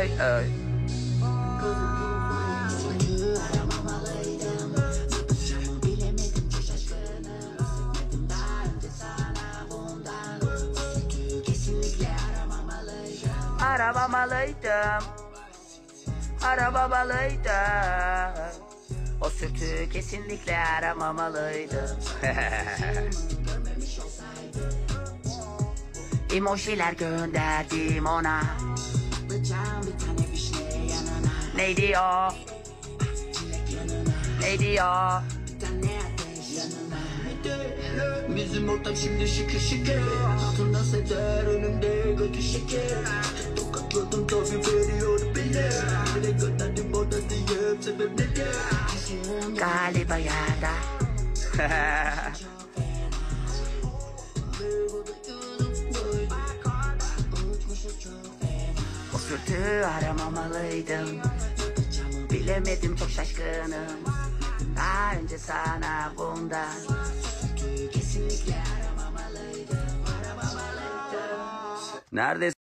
Ay ay. Aramamalıydım. Aramamalıydım. O sütü kesinlikle aramamalıydım. Emojiler gönderdim ona. Ne diyor? Ne diyor? Bizim ortam şimdi şıkır şıkır. Altında sefer önümde götü şeker. Tokatladım tabi veriyor bile. Bile gönderdim orada diye sebep nedir? Galiba yada. O sütü aramamalıydım. Bilemedim, çok şaşkınım. Daha önce sana bundan. Kesinlikle aramamalıydım. Neredesin?